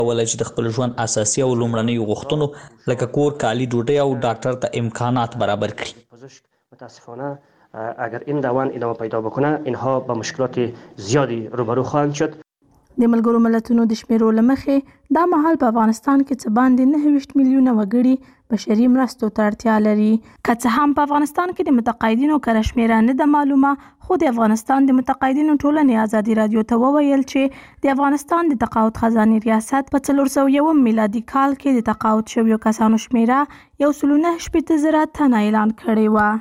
ولا چې د خپل ژوند اساسي او لومړنیو غوښتنو لکه کور، کالي، ډوډۍ او ډاکټر ته امکانات برابر کړي. متاسفانه اگر این روند ادامه پیدا بکنه اینها با مشکلات زیادی روبرو خواهند شد. د ملګرو ملتونو د شمیرو له مخې دا مهال په افغانستان کې څه باندې 29 میلیونه وګړي بشري مرستو ته اړتیا لري. که څه هم په افغانستان کې د متقاعدینو کره شمیره نه ده معلومه، خو د افغانستان د متقاعدینو ټولنې ازادي رادیو ته وویل چې د افغانستان د تقاعد خزانې ریاست په 401 میلادي کال کې د تقاعد شویو کسانو شمیره 1.9 تنه اعلان کړې وه.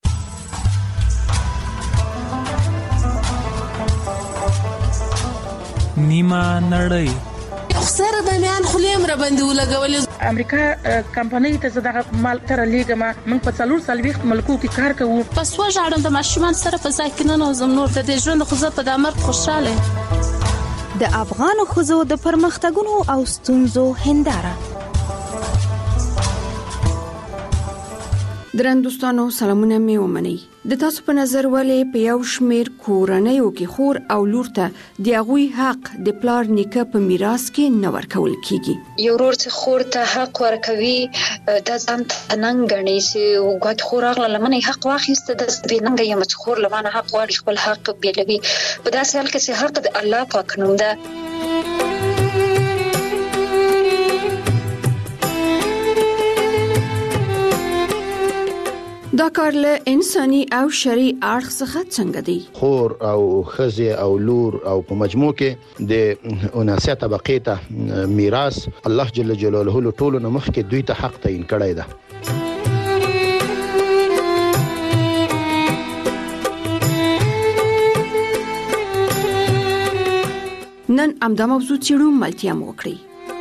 نیمه نړۍ خسر د میان خلیم را باندې ولګولې. امریکا کمپنۍ ته زړه مال تر لیګما موږ په 440 ملکو کې کار کوو. پس وژاړم د ماشومان سره په ځای کې نه نوزم نور د ژوند خو زه په دمر خوشاله. د افغان خزو د پرمختګونو او ستونزو هنداره. درندوستانو سلامونه می ومني. د تاسو په نظر ولې په یو شمیر کورنیو کې خور او لور ته د هغوی حق د پلار نیکه په میراث کې نه ورکول کیږي؟ یو ورور چې خور ته حق ورکوي د ځان تننګ غني چې وګت خور اغله لمنه حق واخیسته د بننګ یم چې خور لمنه حق واړي خپل حق بیلوي. په داسې حال کې چې حق د الله پاک نوم ده. دا کار له انساني او شرعي اړخ څخه څنګه دی؟ خور او خزه او لور او په مجموع کې د 79 طبقې ته میراث الله جل جلاله له ټولو نه مخکې دوی ته حق تعین کړی ده. نن امدا موضوع چیرو ملتیا مو کړی.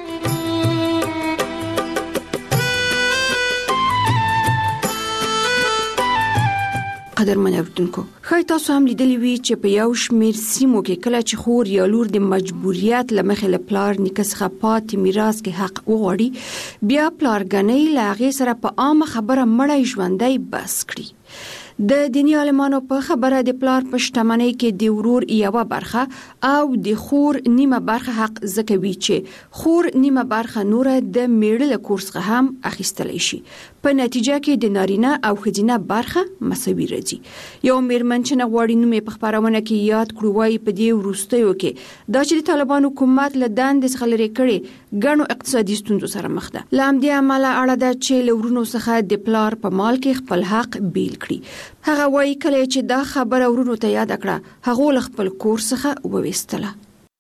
قدرمن اوردونکو، خای تاسو هم لیدلی وی چې په یو شمیر سیمو کې کله چې خور یا لور د مجبوریت لمخې له پلار نیکه څخه پاتې میراث کې حق وغواړي، بیا پلارګنۍ له هغې سره په عامه خبره مړی ژوندی بس کړي. د دینی عالمانو په خبره د پلار په شتمنۍ کې د ورور یوه برخه او د خور نیمه برخه حق ځکه وي چې خور نیمه برخه نوره د میړه له کور څخه هم اخیستلی شي. په نتیجه کې د نارینه او ښځینه برخه مساوي راځي. یو میرمن چې نه غواړي نوم یې په خپرونه کې یاد کړو وایي په دې وروستیو کې دا چې د طالبانو حکومت له دندې څخه لرې کړي ګڼو اقتصادي ستونزو سره مخ ده. له همدې امله اړه ده چې له ورونو څخه د پلار په مال کې خپل حق بیل کړي. هغه وایي کله چې دا خبره ورونو ته یاد کړه هغه له خپل کور څخه وویستله.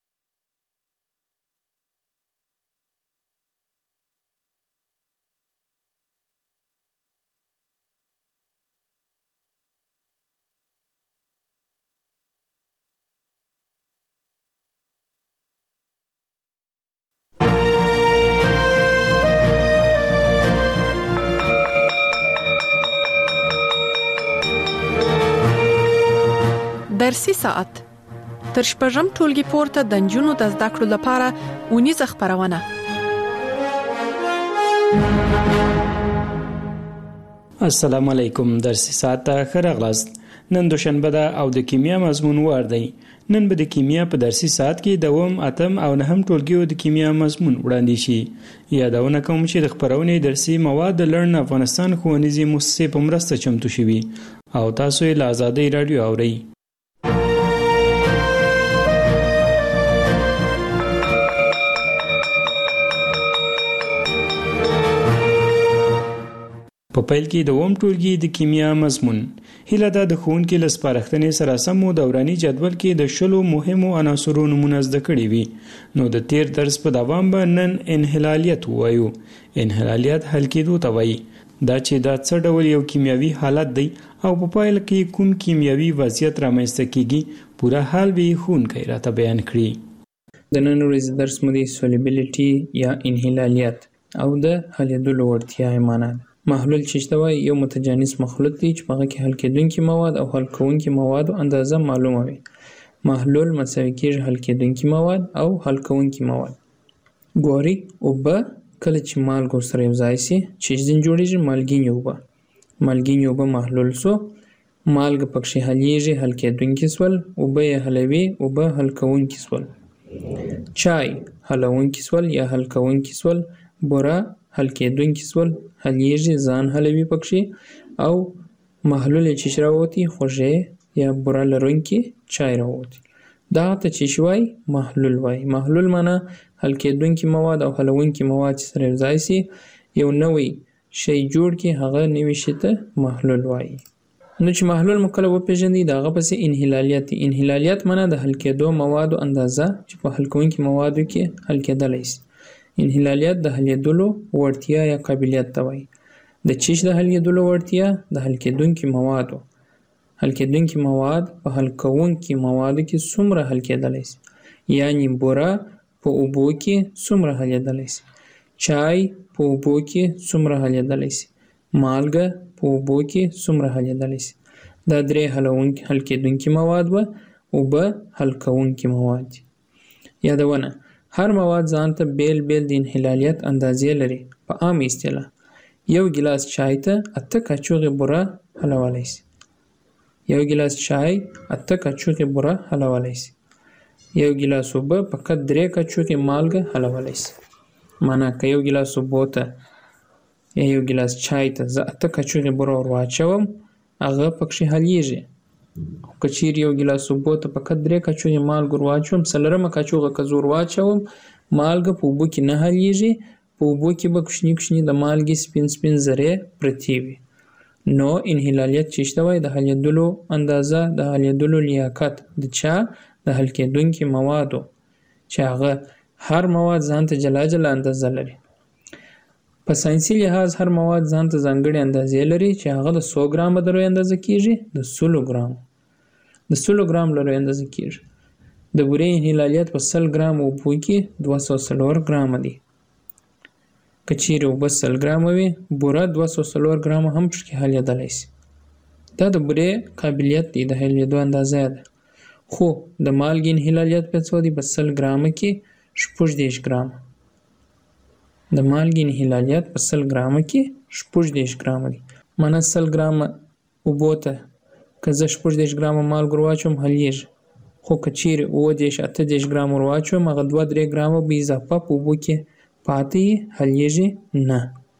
درسي ساعت تر شپږم ټولګي پورته د نجونو د زده کړو لپاره اونیزه خپرونه. السلام علیکم. درسي ساعت ته ښه راغلاست. نن دوشنبه ده او د کیمیا مضمون وار دی. نن به د کیمیا په درسي ساعت کې دوم، اتم او نهم ټولګیو د کیمیا مضمون وړاندې شي. یادونه کوم چې د خپرونې درسي مواد د لرن افغانستان ښوونیزې مؤسسې په مرسته چمتو شوي او تاسو یې له آزادۍ راډیو اورئ. په پیل کې د اووم ټولګي د کیمیا مضمون هیله ده د ښوونکي له سپارښتنې سره سم مو دوراني جدول کې د 10 مهمو عناصرو نومونه زده کړي وي. نو د تیر درس په دوام به نن انحلالیت ووایو. انحلالیت حل کېدو ته وایي. دا چې دا څه ډول یو کیمیاوي حالت دی او په پایله کې کوم کیمیاوي وضعیت رامنځته کیږي پوره حال به ښوونکی راته بیان کړي. د نن ورځې درس مو د سولیبیلیټي یا انحلالیت او د حلېدلو وړتیا معنا ده. محلول چې ته وایي یو متجانس مخلوط دی چې په هغه کې حل کېدونکي مواد او حل کوونکي موادو اندازه معلومه وي. محلول مساوي کېږي حل کېدونکي مواد او حل کوونکي مواد. ګوري اوبه کله چې مالګو سره یو ځای سي چې ځین جوړېږي مالګینې اوبه. مالګینې اوبه محلول سو، مالګه پکښې حلیږي حل کېدونکي سول، اوبه یې حلوي اوبه حل کوونکي سول. چای حلونکي سول یا حل کوونکي سول، بوره حل کېدونکي سول، حلیږي ځان حلوي پکښې، او محلول چیش راووتي خوږې یا بوره لرونکي چای راووتي. دغه ته چیش وایي؟ محلول وایي. محلول معنا حل کېدونکي مواد او حلونکي مواد چې سره یوځای سي یو نوی شی جوړ کړي، هغه نوي شي ته محلول وایي. نو چې محلول مو کله وپېژنئ، د هغه پسې انحلالیت دی. انحلالیت معنا د حل کېدو موادو اندازه چې په حل کوونکي موادو کې حل کېدلی سي. انحلالیت د حلېدلو وړتیا یا قابلیت ته وایي. د چیش د حلېدلو وړتیا د حل کېدونکي موادو. حل کېدونکي مواد په حل کوونکي موادو کې څومره حل کېدلی سي، یعنې بوره په اوبو کې څومره حلېدلی سي، چای په اوبو کې څومره حلېدلی سي، مالګه په اوبو کې څومره حلېدلی سي. دا درې حل کېدونکي مواد وه، اوبه حل کوونکي مواد دي. یادونه: هر مواد ځان ته بیل بیل د انحلالیت اندازې لري. په عام اصطلاح یو ګیلاس چای ته 8 کاچوغې بوره حلولی سي. یو ګیلاس چای 8 کاچوغې بوره حلولی سي. یو ګیلاس اوبه فقط 3 کاچوغې مالګه حلولی سي. معنا که یو ګیلاس اوبو ته یا یو ګیلاس چای ته زه 8 کاچوغې بوره ور واچوم، هغه پکښې حلیږي. خو که چیرې یو ګیلاس اوبو ته فقط 3 کاچوغې مالګه ور واچوم، 4مه کاچوغه که زه ور واچوم، مالګه په اوبو کې نه حلیږي. په اوبو کې به کوچني کوچني د مالګې سپین سپین ذرې پرتې وي. نو انحلالیت چې شته وایي د حلېدلو اندازه، د حلېدلو لیاقت د چا؟ د حل کېدونکي موادو، چې هغه هر مواد ځان ته جلا جلا اندازه لري. په ساینسي لحاظ هر مواد ځان ته ځانګړې اندازې لري چې هغه د 100 ګرامه د روی اندازه کېږي، د 100 ګرامو د 100 ګرام له روی اندازه کېږي. د بورې انحلالیت په 100 ګرام اوبو کې 204 ګرامه دی. که چیرې اوبه 100 ګرامه وي، بوره 204 ګرامه هم پکې حلېدلی سي. دا د بورې قابلیت دی، د حلېدو اندازه ده. خو د مالګې انحلالیت په څو دی؟ په 100 ګرامه کې 16 ګرامه. د مالګې انحلالیت په 100 ګرامه کې 16 ګرامه دی. معنا 100 ګرامه اوبو ته که زه 16 ګرامه مالګه ور واچوم حلیږي. خو که چیرې 28 ګرامه ور واچوم، هغه 2-3 ګرامه به اضافه په اوبو کې پاتې حلیږي نه.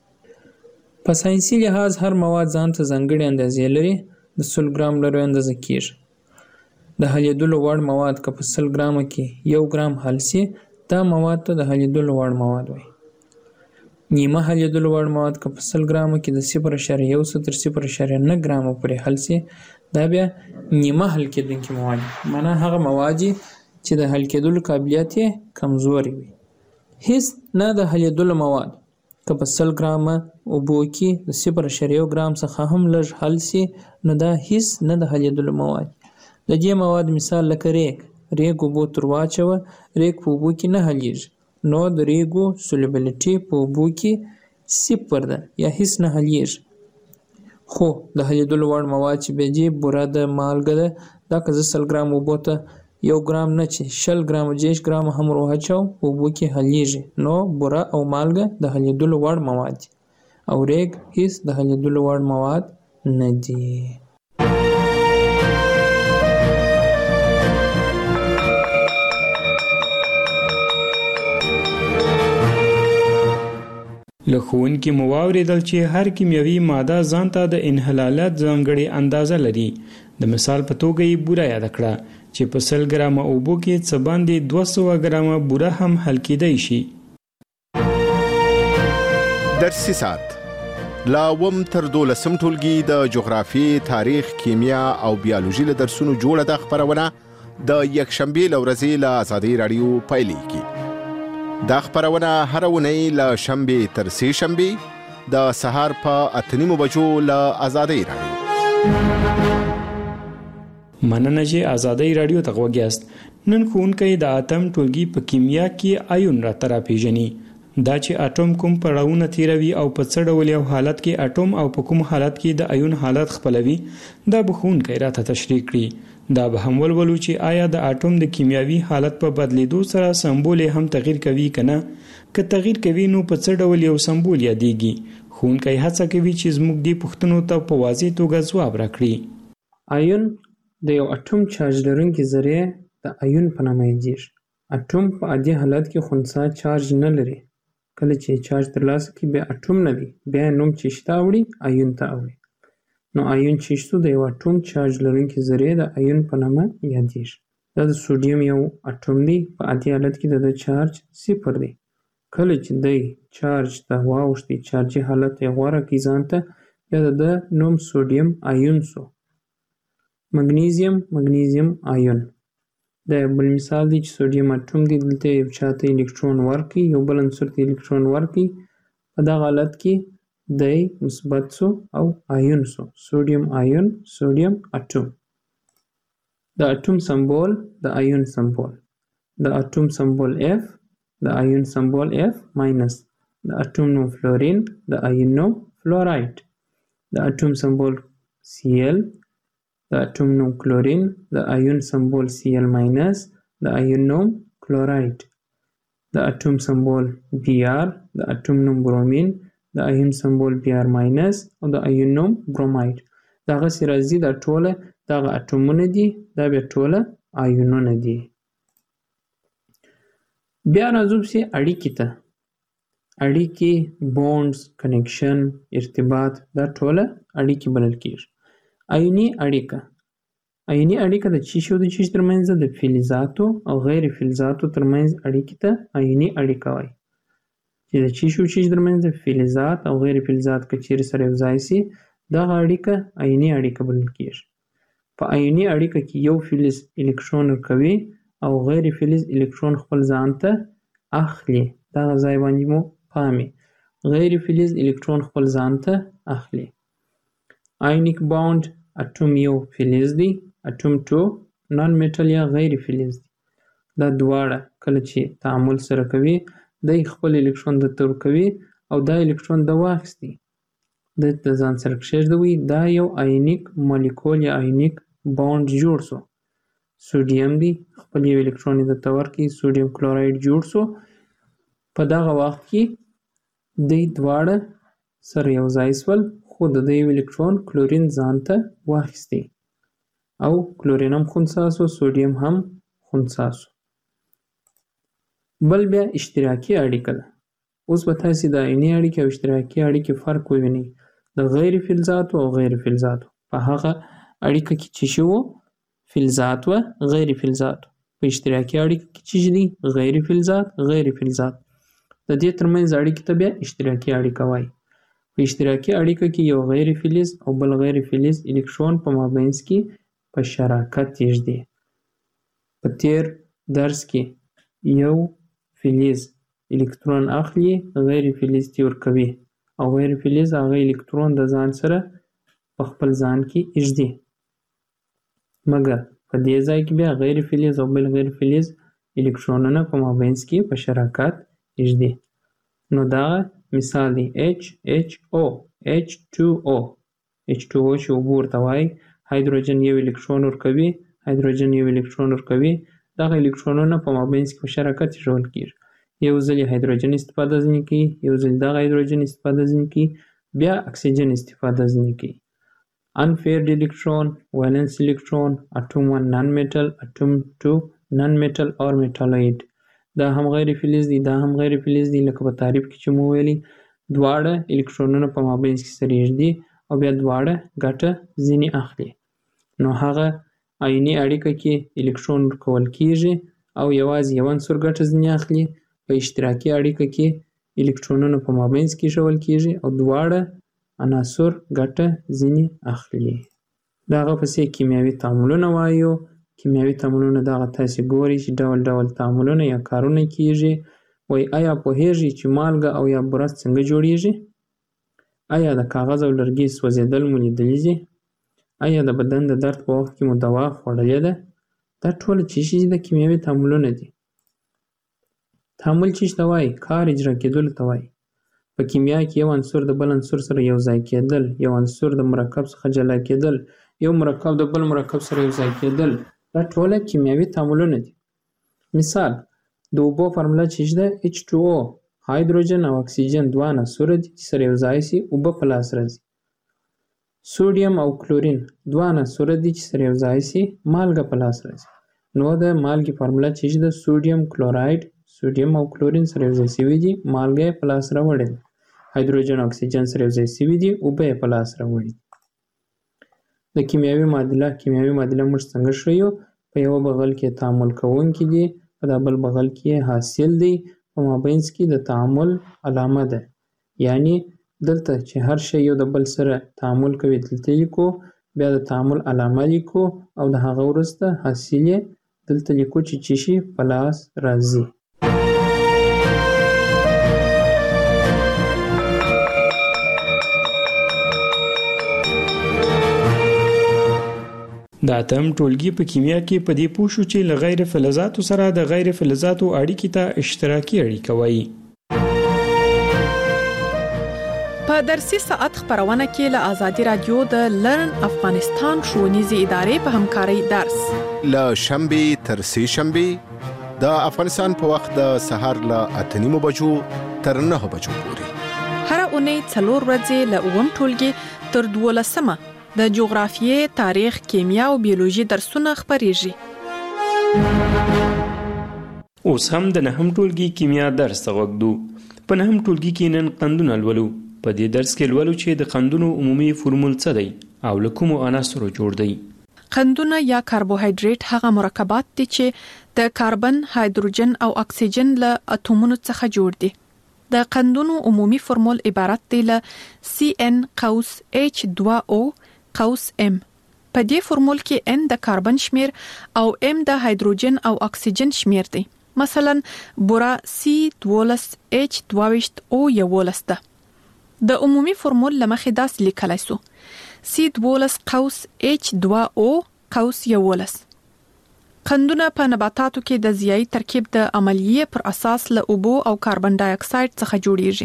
په ساینسي لحاظ هر مواد ځان ته ځانګړې اندازې لري، د 100 ګرام له روی اندازه کېږي. د حلېدلو وړ مواد که په 100 ګرامه کې 1 ګرام حل سي، دا مواد ته د حلېدلو وړ مواد وایي. نیمه حلېدلو وړ مواد که په 100 ګرامه کې د 0.1 تر 0.9 ګرامه پورې حل سي، دا بیا نیمه حل کېدونکي مواد دي. معنا هغه مواد چې د حل کېدلو قابلیت یې کمزوري وي. هیڅ نه د حلېدلو مواد که په 100 ګرامه اوبو کې د 0.1 ګرام څخه هم لږ حل سي، نو دا هیڅ نه د حلېدلو مواد. د دې مواد مثال لکه ریګ اوبو تر واچوه، ریګ په اوبو کې نه حلیږي، نو د ریګو سولوبیلیټي په اوبو کې 0 ده یا هیڅ نه حلیږي. خو د حلېدلو وړ مواد چې بیا دي، بوره ده، مالګه ده، دا که زه 100 ګرام اوبو ته 1 ګرام نه چې 20 ګرامه 30 ګرامه هم ور واچوم، په اوبو کې حلیږي. نو بوره او مالګه د حلېدلو وړ مواد دي، او ریګ هیڅ د حلېدلو وړ مواد نه دي. له ښوونکي مو واورېدل چې هر کیمیاوي ماده ځان ته د انحلالیت ځانګړې اندازه لري. د مثال په توګه یې بوره یاده کړه چې په 100 ګرامه اوبو کې څه باندې 200 ګرامه بوره هم حل کېدی شي. درسي ساعت لا وم تر 12 ټولګي د جغرافي، تاریخ، کیمیا او بیولوژي له درسونو جوړه د خبرونه د یکشنبه لورځي له آزادۍ رادیو پایلیږي. دا خبرونه هر ونی له شنبه تر سه شنبه د سهار په 8:30 بجو له آزادۍ رادیو. مننه چې آزادۍ رادیو ته غوږیاست. نن ښوونکی د اتم ټولګي په کیمیا کې آیون راته راپېژني. دا چې اټوم کوم پړاوونه تیروي او په څه ډول یو حالت کې اټوم او په کوم حالت کې د آیون حالت خپلوي، دا به ښوونکی راته تشریح کړي. دا به هم ولولو چې آیا د اټوم د کیمیاوي حالت په بدلیدو سره سمبول هم تغییر کوي کنه؟ که تغییر کوي نو په څه ډول یو سمبول یادېږي؟ ښوونکی هڅه کوي چې زموږ دې پوښتنو ته په واضح توګه ځواب راکړي. آیون د یو اټوم چارج لرونکي ذرې د آیون په نامه یادېږي. اټوم په عادي حالت کې خنثی چارج نه لري. کله چې چارج ترلاسه کړي بیا اټوم نه دی، بیا نوم چې شته اوړي آیون ته اوړي. نو آیون چې شته د یو اټوم چارج لرونکي ذرې د آیون په نامه یادیږي. دا د سوډیم یو اټوم دی، په عادي حالت کې د چارج 0 دی. کله چې دی چارج ته واوښتي، چارجي حالت یې غوره کړي ځان ته، بیا د نوم سوډیم آیون سو. مګنیزیم آیون دا یو بل مثال دی چې سوډیم اټوم دی، دلته یو چاته الکترون ورکړي، یو بل عنصر ته الکترون ورکړي، په دغه حالت کې دی مثبت سو او آیون سو. سوډیم آیون، سوډیم اټوم. د اټوم سمبول د آیون سمبول. د اټوم سمبول F، د آیون سمبول F ماینس. د اټوم نوم فلورین، د آیون نوم فلورایډ. د اټوم سمبول Cl، د اټوم نوم کلورین، د آیون سمبول Cl ماینس، د آیون نوم کلورایډ. د اټوم سمبول Br، د اټوم نوم برومین، د آیون سمبول Br ماینس او د آیون نوم برومایډ. دغه سي راځي، دا ټوله دغه اټومونه دي، دا بیا ټوله آیونونه دي. بیا راځو پسې اړیکې ته. اړیکې، بونډز، کنیکشن، ارتباط، دا ټوله اړیکې بلل کېږي. آیوني اړیکه. آیوني اړیکه د څه شي او د څه شي ترمنځ ده؟ د فلزاتو او غیر فلزاتو ترمنځ اړیکې ته آیوني اړیکه وایي. چې د څه شي او څه شي ترمنځ د فلزات او غیر فلزات که چیرې سره یو ځای سي، دغه اړیکه آیوني اړیکه بلل کېږي. په آیوني اړیکه کې یو فلز الکترون ورکوي او غیر فلز الکترون خپل ځان ته اخلي. دغه ځای باندې مو پام وي، غیر فلز الکترون خپل ځان ته اخلي. آیونیک باونډ، اټوم یو فلز دی، اټوم 2 نان میټل یا غیر فلز دی. دا دواړه کله چې تعامل سره کوي، دی خپل الکترون درته ورکوي او دا الکترون د واخیستی، د ځان سره کښېږدوي. دا یو آیونیک مالیکول یا آیونیک باونډ جوړ سو. سوډیم دی، خپل یو الکترون یې درته ورکړي، سوډیم کلورایډ جوړ سو. په دغه وخت کې دی دواړه سره یو ځای سول، خو د یو الکترون کلورین ځان ته واخیستی او کلورین هم خنثی سو، سوډیم هم خنثی سو. بل بیا اشتراکي اړیکه ده. اوس به تاسې د آیوني اړیکې او اشتراکي اړیکې فرق ووینئ د غیر فلزاتو او غیر فلزاتو. په هغه اړیکه کې چې شي وو فلزات و غیر فلزات، په اشتراکي اړیکه کې چې دي غیر فلزات غیر فلزات. د دې ترمنځ اړیکې ته بیا اشتراکي اړیکه وایي. په اشتراکي اړیکه کې یو غیر فلز او بل غیر فلز الکترون په مابینځ کې په شراکت یږدي. په تیر درس کې یو فلز الکترون اخلي، غیر فلز ته ورکوي او غیر فلز هغه الکترون د ځان سره په خپل ځان کې یږدي. مګر په دې ځای کې بیا غیر فلز او بل غیر فلز الکترونونه په مابینځ کې په شراکت یږدي. نو دا مثال دی HHO، H2O. H2O چې اوبه ورته وایي، هایدروجن یو الکترون ورکوي، هایدروجن یو الکترون ورکوي، دغه الکترونونه په مابینځ کې په شراکت ایښودل کېږي. یو ځل یې هایدروجن استفاده ځینې کوي، یو ځل دغه هایدروجن استفاده ځینې کوي، بیا اکسیجن استفاده ځینې کوي. unpaired electron، valence electron، atom 1 non metal، atom 2 non metal or metalloid. دا هم غیر فلز دي، دا هم غیر فلز دي. لکه په تعریف کې چې مو ویلي، دواړه الکترونونه په مابینځ کې سره یږدي او بیا دواړه ګټه ځینې اخلي. نو هغه آیوني اړیکه کې الکترون ورکول کېږي او یوازې یو عنصر ګټه ځینې اخلي. په اشتراکي اړیکه کې الکترونونه په مابینځ کې ایښودل کېږي او دواړه عناصر ګټه ځینې اخلي. دغه پسې کیمیاوي تعاملونه وایو. کیمیاوي تعاملونه دغه تاسې ګورئ چې ډول ډول تعاملونه یا کارونه کېږي. وایي آیا پوهېږئ چې مالګه او یا بوره څنګه جوړیږي؟ آیا د کاغذ او لرګي سوځېدل مو لیدلي دي؟ آیا د بدن د درد په وخت کې مو دوا خوړلې ده؟ دا ټوله څه شي د کیمیاوي تعاملونه دي. تعامل څه ته وایي؟ کار اجرا کېدلو ته وایي. په کیمیا کې یو عنصر د بل عنصر سره یو ځای کېدل، یو عنصر د مرکب څخه جلا کېدل، یو مرکب د بل مرکب سره یو ځای کېدل، دا ټوله کیمیاوي تعاملونه دي. مثال د اوبو فارموله چې ده H2O، هایدروجن او اکسیجن دوه عناصر دي چې سره یو ځای سي اوبه په لاس راځي. سوډیم او کلورین دوه عناصر دي چې سره یو ځای سي مالګه په لاس راځي. نو د مالګې فارموله چې د سوډیم کلوراید سوډیم او کلورین سره یو ځای شوي دي مالګه په لاس راوړې ده هایدروجن اکسیجن سره یو ځای شوي دي اوبه یې په لاس راوړي د کیمیاوي معادله موږ څنګه ښیو په یو بغل کې تعامل کوونکي دي په بل بغل کې حاصل دی په مابینځ کې د تعامل علامه ده یعنی دلته چې هر شی یو د بل سره تعامل کوي دلته لیکو بیا د تعامل علامه لیکو او د هغه وروسته حاصل یې دلته لیکو چې شي په لاس راځي د اتم ټولګي په کیمیا کې په دې پوه شو چې له غیر فلزاتو سره د غیر فلزاتو اړیکې ته اشتراکي اړیکه وایي. په درسي ساعت خبرونه کې له آزادي رادیو د لرن افغانستان ښوونیزې ادارې په همکارۍ درس له شنبه تر سه شنبه د افغانستان په وخت د سهار له 8:30 بجو تر 9 بجو پورې هر اونۍ 4 ورځې له اووم ټولګي تر 12مه د جغرافیې، تاریخ، کیمیا او بیولوژي درسونه خبريږي. اوس هم د نهم ټولګي کیمیا درس غوږدو. په نهم ټولګي کې نن قندونه لولو. په دې درس کې لولو چې د قندونو عمومي فورمول څه دی او له کومو عناصرو جوړ دی. قندونه یا کاربوهایډریټ هغه مرکبات دي چې د کاربن، هایدروجن او اکسیجن له اتومونو څخه جوړ دي. د قندونو عمومي فورمول عبارت دی له CN(H2O) M. په دې فورمول کې N د کاربن شمیر او M د هایدروجن او اکسیجن شمیر دی. مثلا بوره C12H22O ده. د عمومي فورمول لمخې داسې لیکلی سو C12H2O. قندونه په نباتاتو کې د ضیائی ترکیب د عملیې پر اساس له اوبو او کاربن ډای اکساید څخه جوړیږي.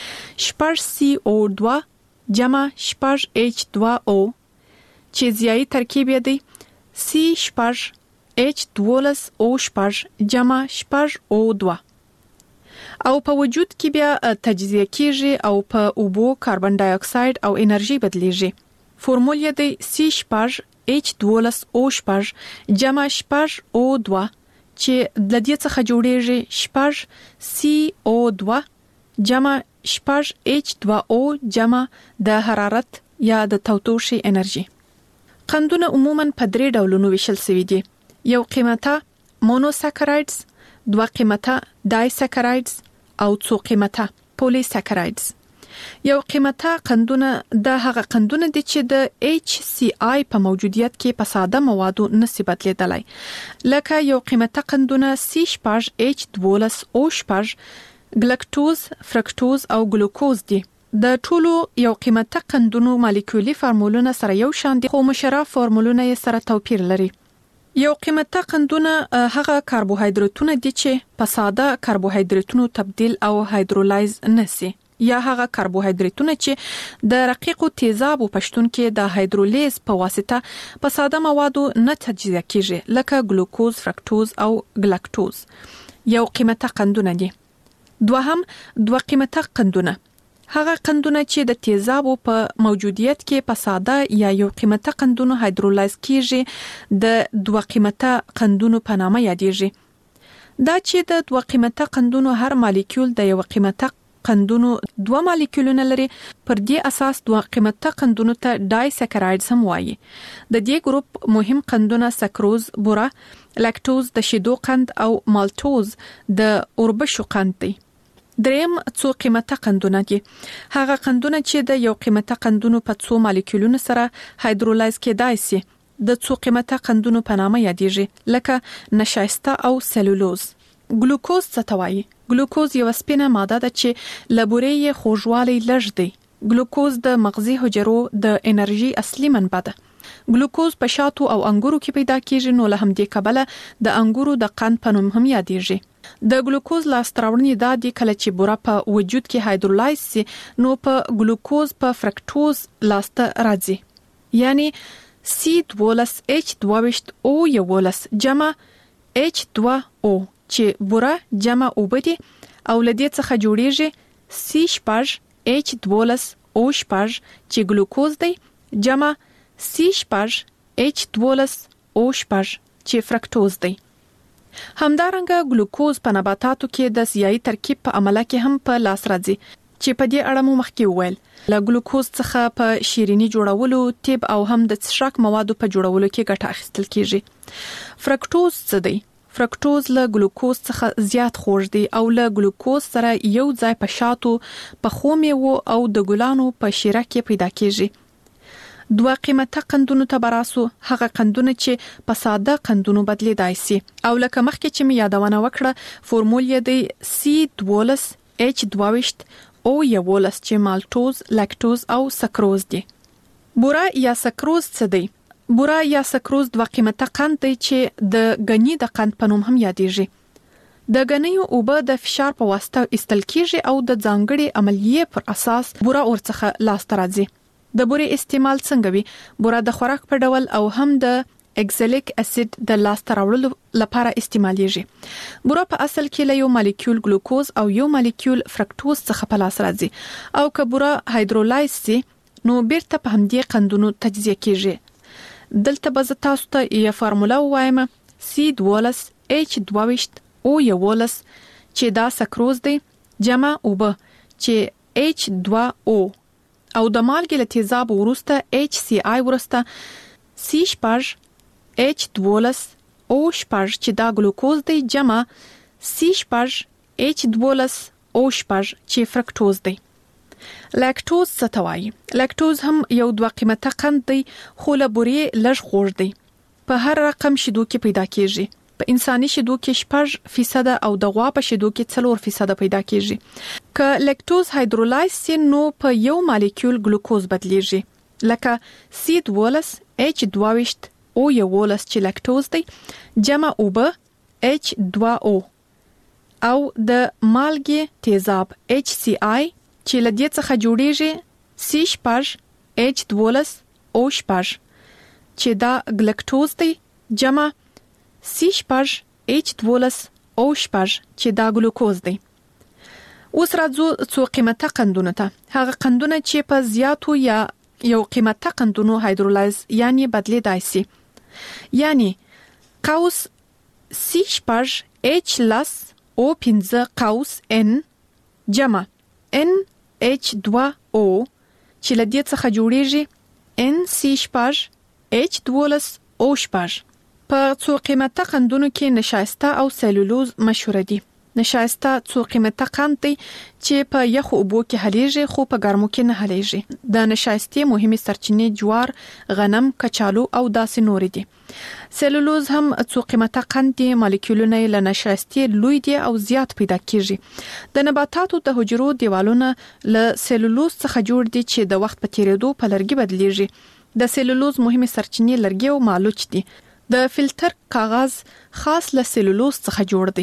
6CO2 جمع 6H2O چې ضیائی ترکیب یې دی C6H12O جمع 6O2 او په وجود کې بیا تجزیه کیږي او په اوبو، کاربن ډای اکساید او انرژي بدلیږي. فورمول یې دی C6H12O جمع 6O2 چې د دې څخه جوړیږي 6CO2 جمع 6H2O جمع د حرارت یا د تودوخې انرژي. قندونه عموماً په 3 ډولونو ویشل شوي دي. یو قیمته مونوساکرایډز، دوه قیمته ډایساکرایډز او څو قیمته پولیساکرایډز. یو قیمته قندونه د هغه قندونه دي چې د HCI په موجودیت کې په ساده موادو نشي بدلیدلی. لکه یو قیمته قندونه C6H12O ګلکټوز، فرکټوز او ګلوکوز دي. د ټولو یو قیمته قندونو مالیکولي فورمولونه سره یو شان دي خو مشره فورمولونه یې سره توپیر لري. یو قیمته قندونه هغه کاربوهایډریټونه دي چې په ساده کاربوهایډریټونو تبدیل او هایدرولایز نشي یا هغه کاربوهایډریټونه چې د رقیقو تیزابو په شتون کې د هایدرولیز په واسطه په ساده موادو نه تجزیه کیږي لکه ګلوکوز، فرکټوز او ګلکټوز. یو قیمته قندونه دي. دوهم دوه قیمته قندونه هغه قندونه چې د تیزابو په موجودیت کې په ساده یا یو قیمته قندونو هایدرولایز کیږي د دوه قیمته قندونو په نامه یادېږي. دا چې د دوه قیمته قندونو هر مالیکول د یو قیمته قندونو دوه مالیکولونه لري، پر دې اساس دوه قیمته قندونو ته ډایساکرایډز هم وایي. د دې ګروپ مهم قندونه سکروز، بوره، لاکټوز د شیدو قند او مالټوز د اوربشو قند دی. دریم څو قیمته قندونه دي. هغه قندونه چې د یو قیمته قندونو په څو مالیکولونو سره هایدرولایز کېدای شي د څو قیمته قندونو په نامه یادېږي لکه نشایسته او سلولوز. ګلوکوز څه ته وایي؟ ګلوکوز یو سپینه ماده ده چې له بورې یې خوږوالی لږ دی. ګلوکوز د مغزي حجرو د انرژي اصلي منبع ده. ګلوکوز په شاتو او انګورو کې پیدا کیږي، نو له همدې کبله د انګورو د قند په نوم هم یادېږي. د ګلوکوز لاسته راوړنې دا دي کله چې بوره په وجود کې هایدرولایز شي نو په ګلوکوز په فرکټوز لاسته راځي. یعنی C12H12O جمع H2O چې بوره جمع اوبه دي او له دې څخه جوړیږي C6H12O چې ګلوکوز دی جمع C6H12O چې فرکټوز دی. همدارنګه ګلوکوز په نباتاتو کې د سیاهي ترکیب په عمله کې هم په لاس راځي چې په دې اړه مو مخکې وویل. له ګلوکوز څخه په شیرینی جوړولو، طب او هم د څښاک موادو په جوړولو کې ګټه اخیستل کیږي. فرکټوز څه دی؟ فرکټوز له ګلوکوز څخه زیات خوږ دی او له ګلوکوز سره یو ځای په شاتو، په خو میوو او د ګلانو په شیره کې پیدا کیږي. دوه قیمته قندونو ته براسو، هغه قندونه چې په ساده قندونو بدلیدای شي او لکه مخکې چې می یادونه وکړه فورمول یې دی C12H22 او 11 چې مالټوز، لاکټوز او سکروز دي. بوره یا سکروز څه دی؟ بوره یا سکروز دوه قیمته قند دی چې د غنی د قند په نوم هم یادېږي. د غنیو اوبه د فشار په واسطه استل کیږي او د ځانګړي عملیې پر اساس بوره ورڅخه لاسته راځي. د بورې استعمال څنګه وي؟ بوره د خوراک په ډول او هم د اکزالیک اسید د لاسته راوړلو لپاره استعمالیږي. بوره په اصل کې له یو مالیکول ګلوکوز او یو مالیکول فرکټوز څخه په لاس راځي او که بوره هایدرولایز سي نو بیرته په همدې قندونو تجزیه کیږي. دلته به تاسو ته یو فارموله وایم C12H22 او 11 چې دا سکروز دی جمع اوبه چې H2O او د مالګې له تیزاب وروسته HCl وروسته C12H12 او شپږ چې دا ګلوکوز دی جمع C12H12 او شپږ چې فرکټوز دی. لاکټوز څه ته وایي؟ لاکټوز هم یو دوه قیمته قند دی خو له بورې لږ خوږ دی. په هر رقم شیدو کې پیدا کیږي. په انساني شیدو کې 6% او د غوا په شیدو کې 4% پیدا کیږي. که لاکټوز هایدرولایز سي نو په یو مالیکول ګلوکوز بدلیږي لکه C12H22 او 11 چې لاکټوز دی جمع اوبه H2O او د مالګې تیزاب HCl چې له دې څخه جوړیږي C12H12 او شپږ چې دا ګلکټوز دی جمع C12H12 او شپږ چې دا ګلوکوز دی. اوس راځو څو قیمته قندونه ته. هغه قندونه چې په زیاتو یا یو قیمته قندونو هایدرولایز یعنی بدلیدای شي. یعنی قوس C12H+ او 15 قوس N جمع NH2O چې له دې څخه جوړیږي NC12H12 او شپږ. په څو قیمته قندونو کې نشایسته او سلولوز مشهور دي. نشایسته څو قیمته قند دی چې په یخو اوبو کې حلیږي خو په ګرمو کې نه حلیږي. د نشایستې مهمه سرچینې جوار، غنم، کچالو او داسې نور دي. سلولوز هم څو قیمته قند دی، مالیکولونه له نشایستې لوی دي او زیات پیدا کیږي. د نباتاتو د حجرو دیوالونه له سلولوز څخه جوړ دي چې د وخت په تیریدو په لرګي بدلیږي. د سلولوز مهمه سرچینې لرګي او مالوچ دي. د فلټر کاغذ خاص له سلولوز څخه جوړ دی.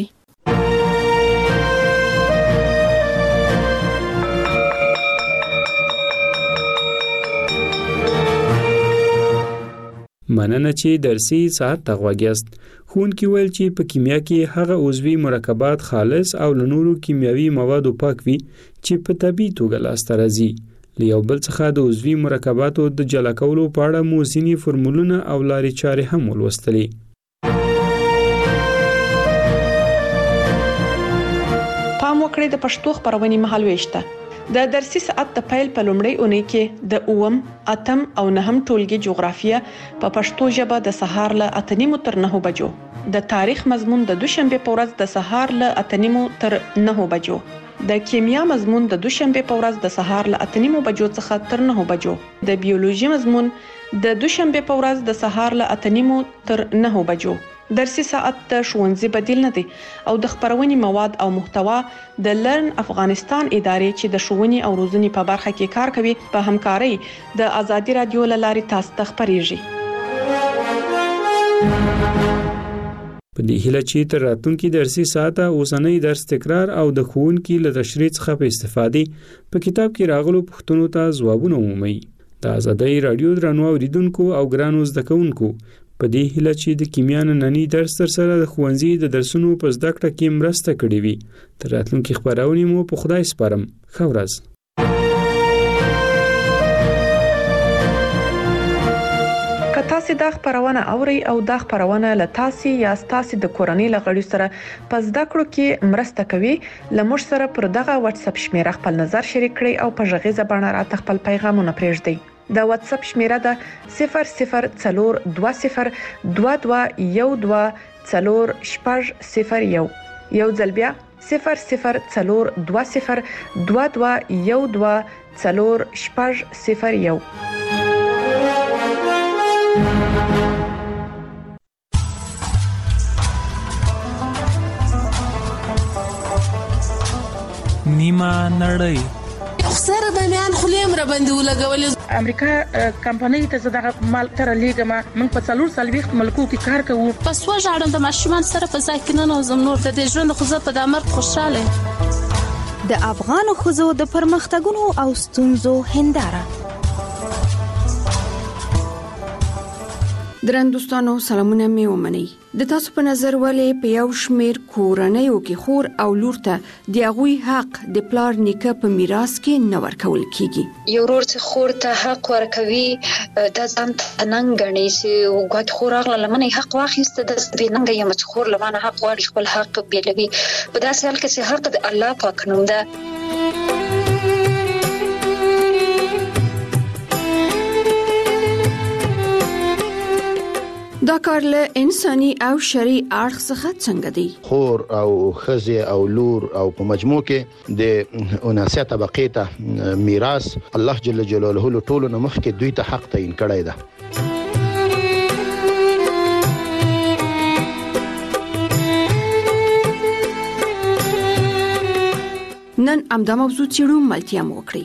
مننه چې درسي ساعت ته غوږیاست. ښوونکي ویل چې په کیمیا کې هغه عضوي مرکبات خالص او له نورو کیمیاوي موادو پاک وي چې په طبیعي توګه لاسته راځي. له یو بل څخه د عضوي مرکباتو د جلا کولو په اړه مو ځینې فورمولونه او لارې چارې هم ولوستلې. پام وکړئ د پښتو خبرونې مهالويشته. د درسي ساعت د پیل په لومړۍ اونۍ کې د 8م، 8م او 9م ټولګي جغرافیه په پښتو ژبه د سهار له 8:30 تر 9 بجو، د تاریخ مضمون د دوشنبه په ورځ د سهار له 8:30 تر 9 بجو، د کیمیا مضمون د دوشنبه په ورځ د سهار له 8:30 بجو څخه تر 9 بجو، د بیولوژي مضمون د دوشنبه په ورځ د سهار له 8:30 تر 9 بجو. درسي ساعت د ښوونځي بدیل نه دی او د خبرونې مواد او محتوا د لرن افغانستان ادارې چې د ښوونې او روزنې په برخه کې کار کوي په همکارۍ د ازادي رادیو لاري تاسو ته خبريږي. په دې هیله چې تر راتلونکي درسي ساعت اوسنۍ درس تکرار او د ښوونکي له تشریح څخه په استفادې په کتاب کې راغلو پوښتنو ته ځوابونه ومومئ. د ازادي رادیو درنو اوریدونکو او ګرانو زده کوونکو په دې هیله چې د کیمیا نننی درس تر سره د ښوونځي د درسونو په زده کړه کې مرسته کړې وي. تر راتلونکي خبرونه مو په خدای سپارم. ښه ورځ. که تاسو تاسو د خبرونه اوري او د خبرونه له تاسو یا تاسو د کورنۍ لغړی سره پس د کړو کې مرسته کوي لمر سره پر دغه واتس اپ شمیره خپل نظر شریک کړئ او په ژغیزه باندې راته خپل پیغامونه پرېږدئ د واتس اپ شمیره ده 004212124001 یو ځل بیا 004212124001 نیمه نړۍ سره به میان خلیم را باندې ولګولې امریکا کمپنۍ ته زداغه مال تر لیګه ما من په 4 ملکو کې کار کوو پس وژاړم د ماشومان سره په ځای کې نه نوزم نور د ژوند خو زه په دمر خوشاله د افغان خوځو د پرمختګونو او ستونزو هنداره درندوستانو سلامونه مې ومني د تاسو په نظر ولې په یو شمیر کورنۍ کې خور او لور ته د غوي حق د پلار نیکه په میراث کې نه ورکول کیږي یو ورور چې خور ته حق ورکوي د ځان تننګ غني چې وګت خور اغله لمنه حق واخیسته د بیننګ یم چې خور لمنه حق واړي خپل حق بیلوي په داسې حال کې چې حق د الله پاک نوم ده دا کار له انساني او شرعي اړخ څخه څنګه دی خور او خزي او لور او په مجموع کې د 79 طبقه ته میراث الله جل جلاله له ټولو مخ کې دوی ته حق تعین کړی دی نن امدا موضوع چیرو ملتیا موکړي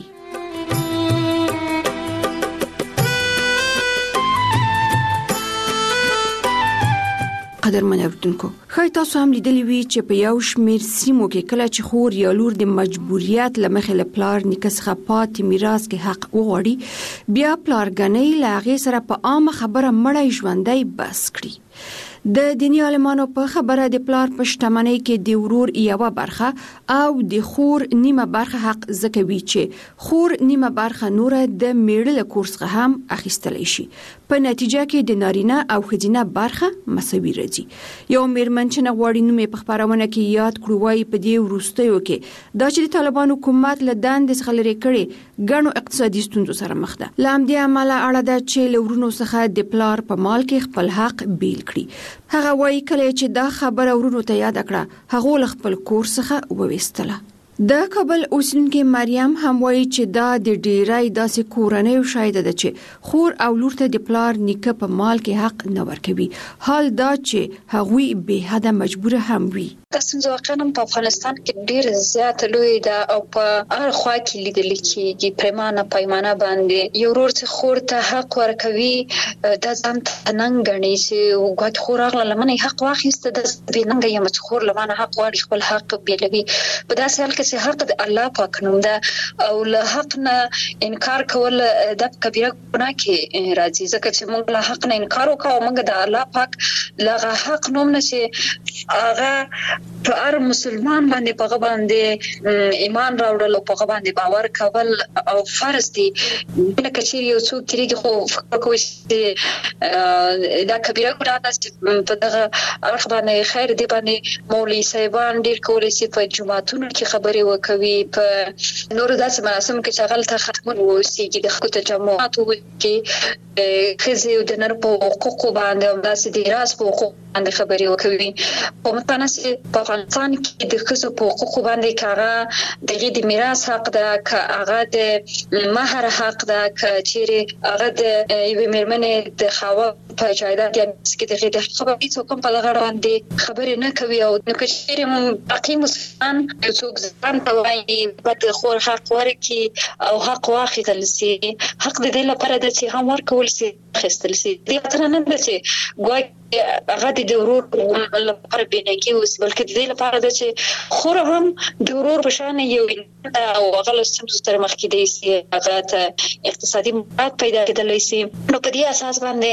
قدرمن اوردونکو خای تاسو هم لیدلی وی چې په یو شمیر سیمو کې کله چې خور یا لور د مجبوریت لمخې له پلار نیکه څخه پاتې میراث کې حق وغوړي بیا پلارګنۍ لاغې سره په عامه خبره مړی ژوندۍ بس کړي د دینی عالمانو په خبره د پلار په شتمنۍ کې د ورور یوه برخه او د خور نیمه برخه حق زکوي چې خور نیمه برخه نور د میړه له کورس هم اخیستلی شي په نتیجه کې د نارینه او ښځینه برخه مساوي راځي یو میرمن چې غواړي نومې په خبرونه کې یاد کړو وايي په دې وروستیو کې دا چې د طالبانو حکومت له دندې څخه لري کړي ګڼو اقتصادي ستونزو سره مخ ده له همدې امله اړه ده چې له ورونو څخه د پلار په مال کې خپل حق بیل کړي هغه وايي کله چې دا خبره ورونو ته یاد کړه هغه خپل کور څخه وويستله د کابل اوسیدونکو مریم هم وایي چې دا د ډیرای داسې کورنۍ شاید ده چې خور او لور ته د پلار نیکه په مال کې حق نه ورکوي حال دا چې هغوی به حد مجبور هم وي تاسو ځکه په افغانستان کې ډیر زیات لوی ده او په هر خوا کې لیدل کېږي پرمانه پیمانه باندې یو ورور چې خور ته حق ورکوي د ځان تننګ غني چې وګت خور اغله لمنه حق واخیسته د بیننګ یم چې خور لمنه حق واړي خپل حق بیلوي په داسې حال کې چې حق د الله پاک نوم ده او له حق نه انکار کول د کبیره ګناه کې راځي ځکه چې موږ له حق نه انکار وکړو موږ د الله پاک لغه حق نوم نشي هغه په هر مسلمان باندې په باندې ایمان راوړل او په باندې باور کول او فرض دي لکه چې یو څوک کېږي خو فکر کوي چې دا کبیره ګناه ده په دغه اړه باندې خیر دی باندې مولوی صاحبان ډیر کولای شي په جمعهتونو کې خبرې وکوي په نور داسې مراسم کې شغل ته ختمون وسیږي د خپل تجمعات کې خزي د نر په حقوق باندې او داسې د راس په حقوق باندې خبرې وکوي په مثلا په افغانستان کې د خزو په حقوق باندې کاغه د میراث حق ده کاغه د مہر حق ده چې هغه د یو میرمنې د خاوه په جایداد کې د خبرې څوک په لغړ باندې خبرې نه کوي او نو چې باقي مسلمان څوک ځان ته وایي د خور حق ورکي او حق واخیستل سي حق د دې لپاره د چې هم ورکول سي خستل سي دې تر نه ده چې ګوي هغه د ورور لپاره بنګي اوس بلکې د دې لپاره د چې خور هم د ورور په شان یو او هغه سمز تر مخ کې دی سي هغه ته اقتصادي مفاد پیدا کېدلی سي نو په دې اساس باندې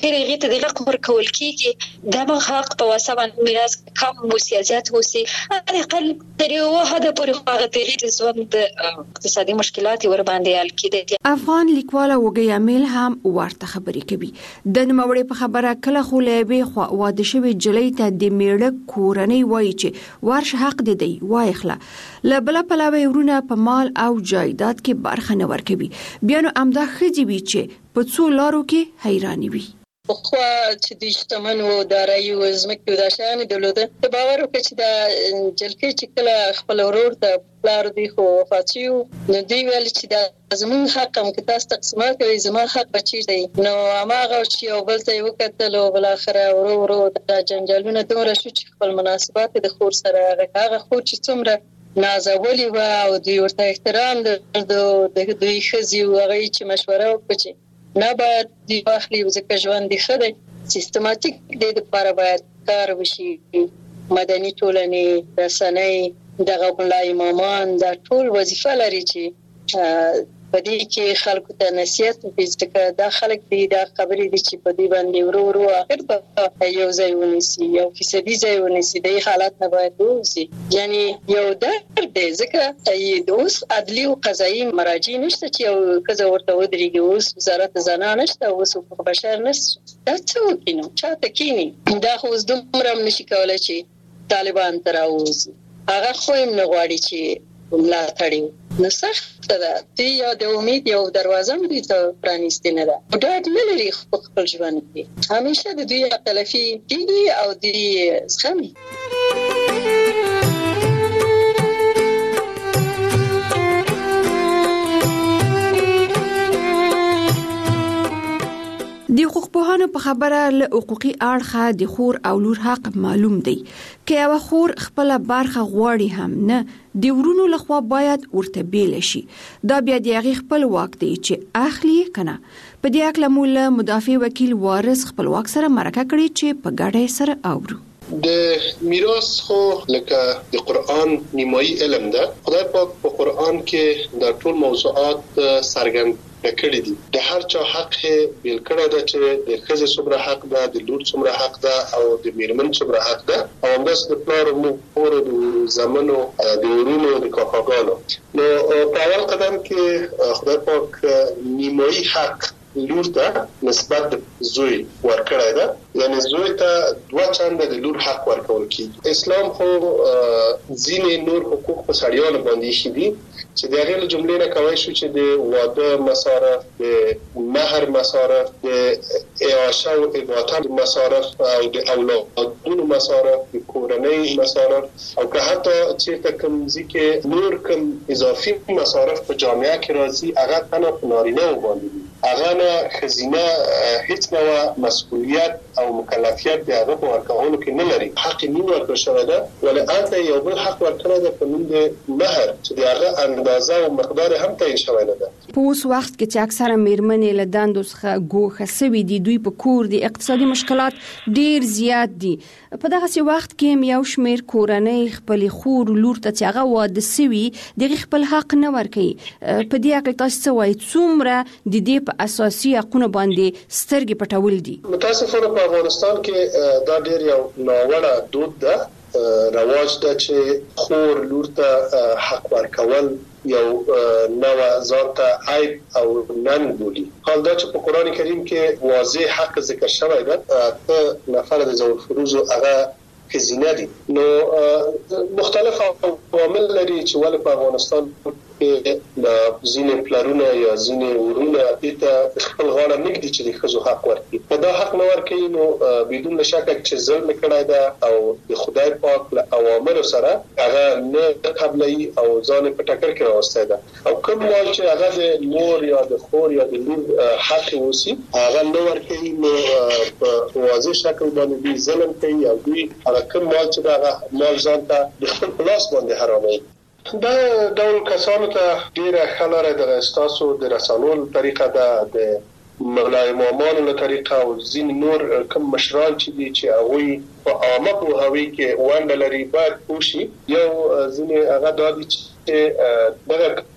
اخر غي ته د حق ورکول کیږي د حق په واسطه باندې میراث کم وسیاست وسی اقل تر یو حد پورې هغه د ژوند د اقتصادي مشکلات ور باندې حل کیږي. افغان لیکواله وګي امیل هم ورته خبرې کوي. د نوموړي په خبره کله خو لېبي خو واده شوی جلۍ ته د میړه کورنۍ وایي چې ورش حق دی وایخله لبل پلاوی ورونه په مال او جایداد کې برخه نه ورکوي. بیا نو امدا خځې وی چې په څو لارو کې حیرانی وي. خو چې د اجتماعي او دارایی او زمکو د شان دولته ته باور وکړي چې د جلکې چې کله خپل ورور ته پلار دی خو فاتیو نو دی ویل چې د زمون حق هم کې تاسو تقسیمات کوي زمون حق بچی دی نو هغه چې یو بل ته وکړل او بل اخره ورور د جنجالونو دوره شو چې خپل مناسبات د خور سره هغه خو چې څومره نازولي و او د ورته احترام د دوی خزي او هغه چې مشوره وکړي نه باید دی واخلي ځکه ژوند دی خدای سیستماتیک د لپاره باید کار وشي. مدني ټولنې رسنۍ دغه بلای امامان دا ټول وظیفه لري چې په دې کې خلکو ته نصیحت وکړي دا خلک دي دا خبرې دي چې په دې باندې ورو اخر په یو ځای ونیسي یو فیصدي ځای ونیسي د حالت نه باید وځي. یعنی یو درد دی ځکه اوس عدلي او قضایي مراجع نشته چې یو کزه ورته ودرېږي. اوس وزارت زنانه نشته اوس حقوق بشر نشته دا څه وکینو چاته کینی دا خو اوس دومره نشي کولای چې طالبان تراوځي هغه خو هم نه غواړي چې ملاتړي نو سخت ده دی یا د امید یو دروازه مې ته پرانیستې نه ده ډاډ نه لري خپل ژوند کې همیشه د دوی تلفي کیږي او د زخمي. د حقوق پوهانو په خبره له حقوقي اړخه د خور او لور حق معلوم دی که یو خور خپل برخه غواړي هم نه د ورونو لخوا باید ورته بیل شي. دا بیا د هغې خپل واک دی چې اخلي کنه. په دې اړه مولا مدافع وکیل وارث خپل واک سره مرکه کړي چې په ګډه سره اورو. د میراث خو لکه د قرآن نیمایي علم ده. خدای پاک په قرآن کې د ټول موضوعات څرګند کړی دي. د هر چا حق بیل کړی ده چې د ښځې څومره حق ده د لور څومره حق ده او د میرمن څومره حق ده او همداسې د پلار او مور د زامنو د ورونو د کاکاګانو. نو په اول قدم کې خدای پاک نیمایي حق لور ته نسبت زوی ورکړی ده یعنی زوی ته 2 چنده د لور حق ورکول کیږي. اسلام خو ځینې نور حقوق په سړیانو باندې شدي چې د هغې له جملې نه کولی شو چې د واده مصارف د مهر مصارف د اعاشه او اعاطه مصارف او د اولادونو مصارف د کورنۍ مصارف او که حتی چېرته کوم ځای کې نور کوم اضافي مصارف په جامعه کې راځي هغه تنها په نارینه‌و باندې دي هغه نه ښځینه هیڅ ډول مسؤلیت او مکلفیت د هغه په ورکولو کې نه لري. حق یې ورکړل شوی ده ولې هلته یو بل حق ورکړی ده په نوم د مهر چې د هغه اندازه او مقدار هم تعیین شوی نه ده. په اوس وخت کې چې اکثره میرمنې له دندو څخه ګوښه سوي دي دوی په کور د اقتصادي مشکلات ډیر زیات دي. په دغه وخت کې یو شمیر کورنۍ خپل خور لور ته چې هغه واده سوي دغه خپل حق نه ورکوي. په دې اړه تاسو څه وایي څومره د دې په اساسي حقوقو باندې سترګې پټول دي؟ متاسفانه په افغانستان کې دا ډیر یو ناوړه دود ده رواج ده چې خور لور ته حق ورکول یو نوع ځان ته عیب او نن بولي. حال دا چې په قرآن کریم کې واضح حق ذکر شوی ده ته نفر د ذوی الفروض هغه ښځینه دي. نو مختلف عوامل لري چې ولې په افغانستان د ځینې پلرونه یا ځینې ورونه دې خپل غاړه نږدي چې د ښځو حق ورکړي. که دا حق نه ورکوي نو بدون شکه چې ظلم کړی ده او د خدای پاک له اوامرو سره هغه نه قبلوي او ځان په ټکر کې راوستی ده او کوم مال چې هغه د مور یا د خور یا د لور حق اوسي هغه نه ورکوي نو په واضح شکل باندې ظلم کوي او دوی هغه کوم مال چې هغه مال ځان ته د خپل په لاس باندې حراموي. دا ډول کسانو ته ډیره ښه لاره د ستاسو د رسنولو طریقه ده د مغلا امامانو له طریقه او ځینې نور کوم مشران چې دي چې هغوی په عامه پوهاوي کې ونډه لري باید پوه شي. یو ځینې هغه دا دي چې دغه کوم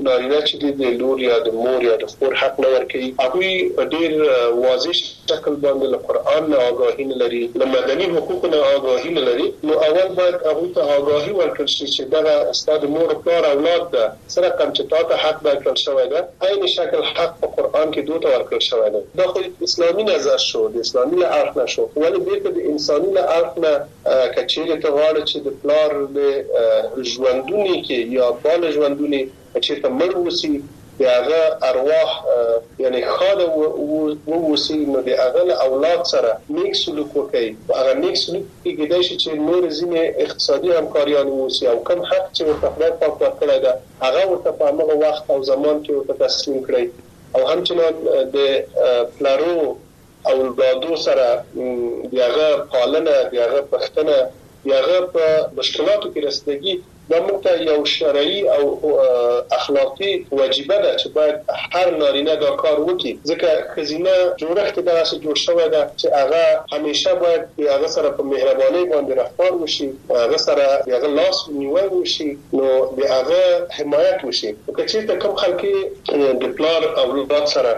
نارینه چې د لور یا د مور یا د خور حق نه ورکوي هغه ډیر واضح شکل باندې له قرآن نه آگاهی نه لري له مدني حقوق نه آگاهی نه لري نو اول باید هغه ته آگاهی ورکړل شي چې دا استاد مور پلار اولاد ده سره کوم چې تاسو حق درکړل شوی ده عین شکل حق په قرآن کې دوی ته ورکړل شوی ده دا خو اسلامي نظر شو د اسلامي له اړخ نه شو ولې بیرته د انساني له اړخ نه کچېره ته غواړي چې د پلار له ژوندونی کې یا بال ژوندونی چې ته مړ وسی دغه ارواح یعنی خاله ووسی نو دغه اولاد سره نیک سلوک وکړي هغه نیک سلوک کې کېدای شي چې نور ځینې اقتصادي همکاریان ووسی او کم حق چې ورته خدای پاک ورکړی ده هغه ورته په هغه وخت او زمان کې ورته تسلیم کړي او همچنان د پلارو اولادو سره دغه پالنه دغه پښتنه دغه په مشکلاتو کې رسیدګي دا موږ یو شرعي او اخلاقی واجبه ده چې باید هر نارینه دا کار وکړي ځکه خزینه جوړښت داسې جوړ شوی ده چې هغه همیشه باید هغه سره په مهرباني باندې رفتار وشي هغه سره هغه لاس نیول وشي نو هغه حمایت وشي که چېرته کوم خلک د پلار او اولاد سره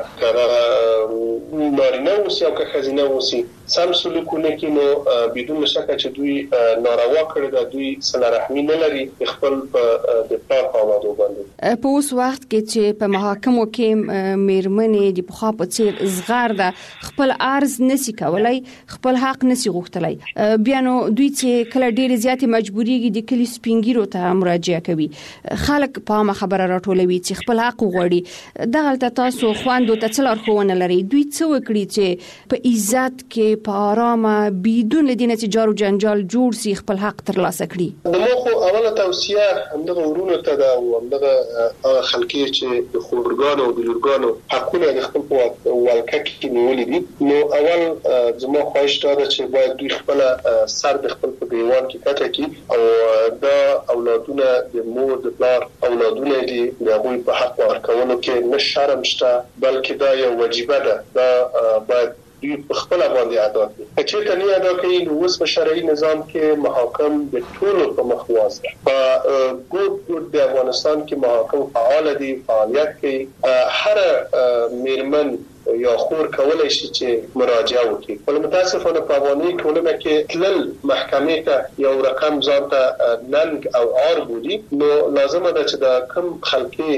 نارینه اوسي او که خزینه اوسي سم سلوکونه کې نو بدون شک چې دوی ناروا کړی دا دوی صله رحمی نه لري خپل د پلار په اولادو باندې په اوس وخت کې چې په محاکمو کې میرمنې د پخوا په څیر زغار ده خپل عرض نسی کولای خپل حق نسی غوښتلای بیا نو دوی چې کله ډېر زیات مجبوریږي د کلی سپینګیرو ته مراجعه کوي خلک په خبره راټولوي چې خپل حق وغواړي دغه تاسو خواندو ته څلور خوونه لري دوی څه وکړي چې په عزت کې په آرامه بدون لدینه چې جار او جنجال جوړ سي خپل حق ترلاسه کړي نو خو اوله توصیه همدغه ورونو ته دا او همدغه خلکي چې د خورګانو او د لورګانو حقونه د خپل په ولکه کې نیولې دي نو اول زما خواهش دا ده چې باید دوی خپل سر د خپل په دیوان کې کټه کړي او دا اولادونه د مور د پلار اولادونه دي د هغوی په حق ورکولو کې نه شرم شته بلکې دا یو واجبه ده دا باید په خپل باندې ادا کړي چې ته نه ادا کوي نو اوس په شرعي نظام کې محاکم د ټولو په مخواز ده په ګوت د افغانستان کې محاکم فعال دي فعالیت کوي هر میرمن یا خور کولای شي چې مراجعه وکړي ولې متاسفانه په افغاني ټولنه کې تلل محکمې ته یو رقم ځان ته ننګ او عار بودي نو لازمه ده چې دا کم خلکي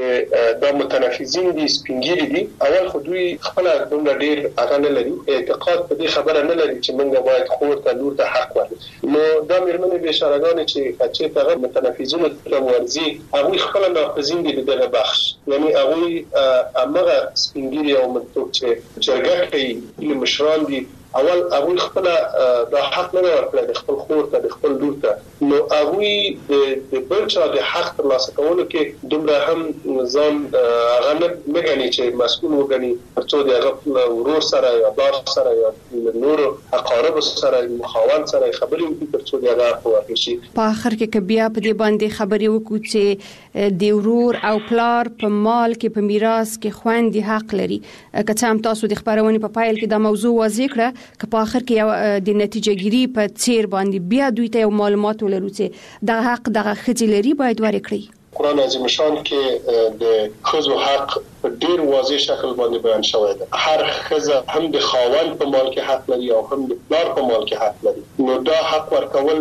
چې دا متنفذین دي سپینګیری دي اول خو دوی خپل دومره ډیر هغه نه لري اعتقاد په دې خبره نه لري چې موږ باید خور ته لور ته حق ورکړو نو دا میرمنې بشارهګان چې هغه متنفذین ته ورزي هغه خپل ناقضین دي دغه بخش یعنی هغه امغه سپینګیری او مطلب چې جرګه کوي مشران دي اول هغه خپل د حق نه ورکړي د خپل خور ته د خپل لور ته نو هغه د بل چا د حق ترلاسه کولو کې دومره هم ځان هغه نه غني چې مسؤل وګڼي ترڅو د هغه ورور سره یا بار سره یا نور اقارب سره مخاون سره خبرې وکړي ترڅو د هغه حق ورکړي شي په اخر کې بیا په دې باندې خبرې وکړو چې د ورور او پلار په مال کې په میراث کې خويندې حق لري که څه هم تاسو د خبرونې په پایل کې دا موضوع واضح کړه که په اخر کې یو د نتیجه ګیری په څیر باندې بیا دوی ته یو معلومات ولرو چې د حق دغه خځې لري باید ورکړي قرآن عظیم شان کې د ښځو حق په ډیر واضح شکل باندې بیان شوی دی هر ښځه هم د خاوند په مال کې حق لري او هم د پلار په مال کې حق لري نو دا حق ورکول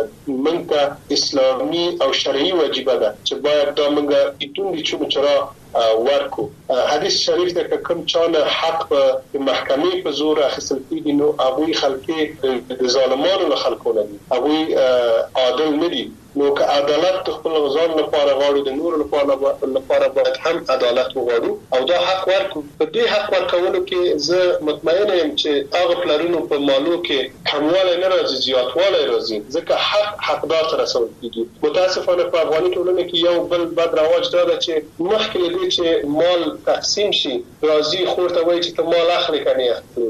موږ ته اسلامي او شرعي واجبه ده چې باید دا موږ بدون د چونو چرا ورکو حدیث شریف د کوم چانه حق په محکمې په زور اخیستل کیږي نو هغه خلک د ظالمانو له خلکو نه دي هغه عادل نه دي نو که عدالت خپل غزان لپاره غواړو د نور لپاره باید هم عدالت وغواړو او دا حق ورکو په دې حق ورکولو کې زه مطمئن یم چې هغه پلرونو په مالو کې کموالی نه راځي زیاتوالی راځي ځکه حقدار ته رسول کیږي متاسفانه په افغاني ټولنه کې یو بل بد رواج دا ده چې مخکې چې مال تقسیم شي راځي خور ته وایي چې ته مال اخلي کني اخلي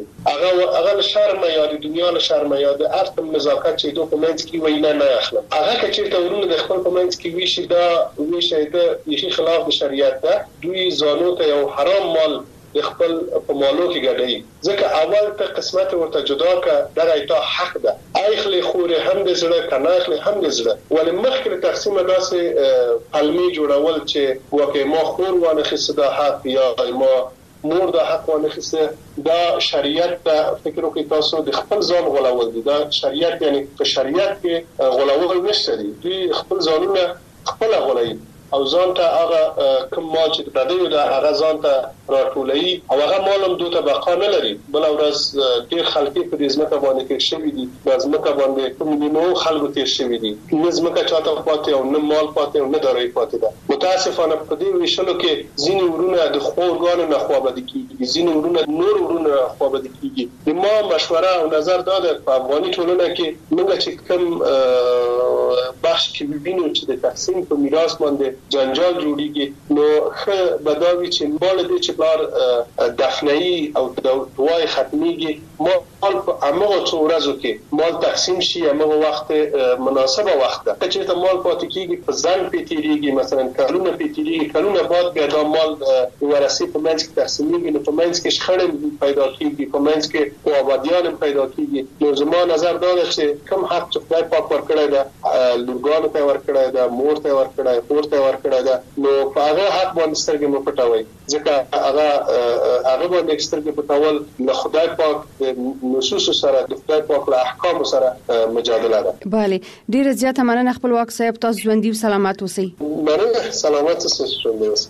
هغه شرم یا د دنیا له شرم یا د ارتم نزاکت چې دوی په منځ کې وایي نه اخلم هغه چې ته ورونه د خپل په منځ کې ویشي دا ویشي د خلاف د شریعت ده دوی زانو ته یو حرام مال د خپل په مالو کې ګډي ځکه اول ته قسمت ورته جدا کا دغه تا حق ده اخلي خوري هم د زړه کنه اخلي هم د زړه ولې مخکې تقسیم داسې علمي جوړول چې وکه ما خور وانه خصدا حق یا ما مور د حق وانه خصه دا شریعت ته فکر وکړئ تاسو د خپل ځان غولول دي دا شریعت یعنی په شریعت کې غولول نشته دي دوی خپل ځانونه خپل غولي او ځان ته هغه کوم مال چې د دې د هغه ځان ته راټولي او هغه مالم دوی ته بقا نه لري بل ورځ ډیر خلک په دې ځمکه باندې کې شوي دي د ځمکه باندې کوم دي نو خلکو تیر شوي دي نه ځمکه چاته پاتې او نه مال پاتې او نه داري پاتې ده متاسفانه په دې ویشلو کې ځینې ورونه د خورګانو نه خوابد کیږي ځینې ورونه نور ورونه خوابد کیږي د ما مشوره او نظر دا ده په افغاني ټولنه کې موږ چې کوم بخش کې وینو چې د تقسیم په میراث باندې جنجال جوړیږي نو خه بداوی چې مال دې چې بلار دفنئی او دوای ختمیږي مال په امغه څو ورځو کې مال تقسیم شي امغه وخت مناسبه وخت ده چې ته مال پاتې کیږي په ځان پیتیریږي مثلا کلونه پیتیریږي کلونه بعد بیا دا مال ورثي په منځ کې تقسیمیږي نو په منځ کې شخړې پیدا کیږي په منځ کې آبادیان پیدا کیږي نو زما نظر دا ده چې کوم حق چې خدای پاک ورکړی ده لورګانو ته ورکړی ده مور ته ورکړی خور ته ورکړی ده نو په هغه حق باندې سترګې مو پټوي ځکه هغه باندې سترګې پټول له خدای پاک نصوص سره د خدای پاک له احکام سره مجادله ده bale ډیره زیاته مننه خپل واک صاحب تاسو ژوندۍ سلامات اوسئ مننه سلامات اوسئ ژوندۍ اوسئ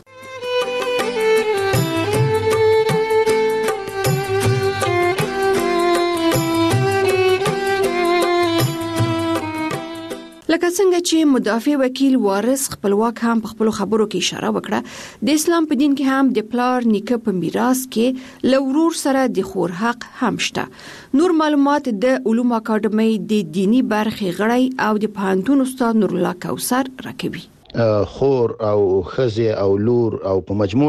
لکه څنګه چې مدافع وکیل وارث خپلواک هم په خپل خبرو کې اشاره وکړه د اسلام په دین کې هم د پلار نیکه په میراث کې لورور سره د خور حق هم شته نور معلومات د علوم اکاډمي د دینی برخې غړی او د پوهنتون استاد نور الله کوثر راکوي خور او خزه او لور او په مجموع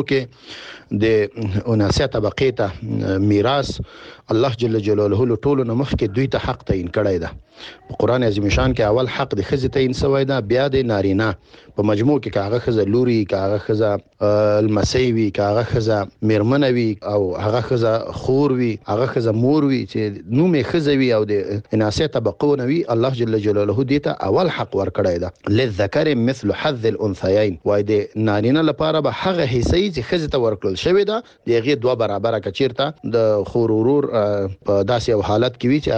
کې د اناسه طبقه ته میراث الله جل جلاله له ټولو نمخ کې دوی ته حق تعین کړی ده په قران عظیم شان کې اول حق د خزه تعین سوی ده بیا د نارینه په مجموع کې کاغه خزه لوري کاغه خزه المسیوي کاغه خزه میرمنوي او هغه خزه خور وي هغه خزه مور وي چې نومه خزه وي او د اناسه طبقه نوي الله جل جلاله دې ته اول حق ور کړی ده للذکر مثل حظ الانثيين وای د نارینه لپاره به هغه حصې چې خزه ته ورکړل شوی ده دغه دوه برابر کچیرته د خور ورور په داسې یو حالت کې وي چې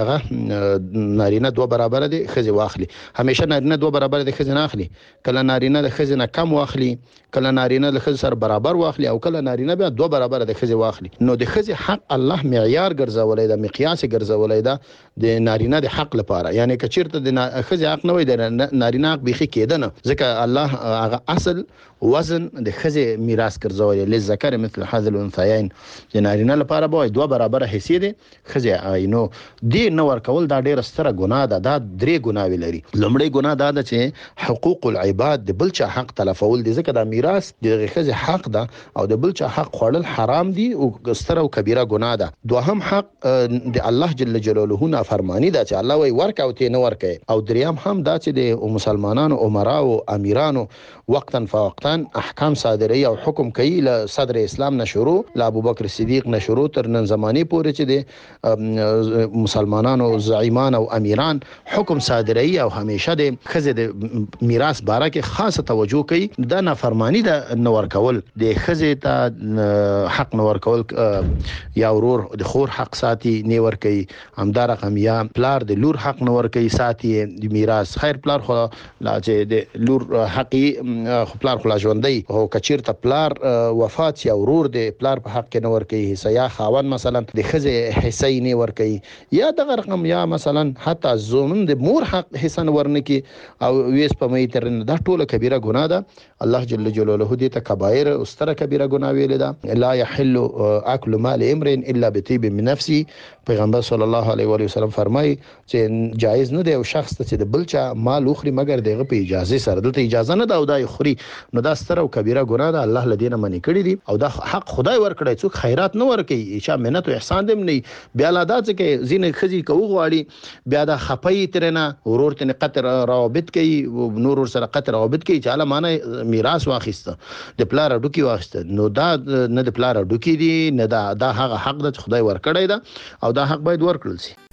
هغه نارینه دوه برابر دي خزه واخلي همیشه نارینه دوه برابر دي خزه نه اخلي کله نارینه د خزه نه کم واخلي کله نارینه د خزه سره برابر واخلي او کله نارینه بیا دوه برابر د خزه واخلي نو د خزه حق الله معیار ګرځولای دا مقیاس ګرځولای دا د نارینه د حق لپاره یعنی کچیرته د خزه حق نه وي د نارینه حق بيخي کېده نه ځکه الله هغه اصل وزن د خزه میراث ګرځولای لذکر مثل حظ الانثيين د نارینه لپاره به دوه برابر حصے دي خزه عینو دی نو ورکول دا ډیره ستره ګناه ده دا درې ګناوي لري لومړی ګناه دا ده چې حقوق العباد د بلچا حق تلفول دي ځکه دا میراث د خزه حق ده او د بلچا حق خوړل حرام دي او ستره او کبیره ګناه ده دوهم حق د الله جل جلاله نه فرمانی ده چې الله وی ورک او تی نه ورکه او دریم هم دا چې د مسلمانانو عمرا او امیرانو وقتا فوقتا احکام صادري او حکم کوي له صدر اسلام نشورو له ابو بکر صدیق نشورو تر نن زمانه پورې چې د مسلمانانو زعیمان او امیران حکم صادري او همیشه د خزه د میراث باره کې خاصه توجه کوي دا نافرمانی ده نور کول د خزه ته حق نور کول یا ورور د خور حق ساتي نور کوي همدار رقم یا پلار د لور حق نور کوي ساتي د میراث خیر پلار خو لا چې د لور حقي پلار خلا ژوندۍ او کچیرته پلار وفات یا ورور د پلار په حق کې نور کوي حصہ یا خاون مثلا د خزه حصہ نه ور کوي یا د رقم یا مثلا حتی زومن د مور حق حصہ ورنه کی او ویس په مې تر دا ټوله کبیره ګناه ده الله جل جلاله دې ته کبایر او ستره کبیره ګناه ویل ده لا يحل اكل مال امرئ الا بطيب من نفسه پیغمبر صلی الله علیه و سلم فرمایي چې جایز نه دی او شخص ته د بلچا مال اخري مگر دغه په اجازه سره دلته اجازه نه دا او دا خوري نو دا ستر او کبیره ګناه ده، الله لدینه منی کړی دي او دا حق خدای ورکړی. څوک خیرات نه ورکي، چې منت او احسان دې نه بیا لا دا چې زین خزي کو غواړي بیا دا خپي ترنه ورور ته قطر روابط کوي، نور سره قطر روابط کوي، چې اله معنی میراث واخیسته د پلار ډوکی واخیسته، نو دا نه د پلار ډوکی دي نه دا هغه حق ده چې خدای ورکړی ده او دا حق باید ورکړل شي.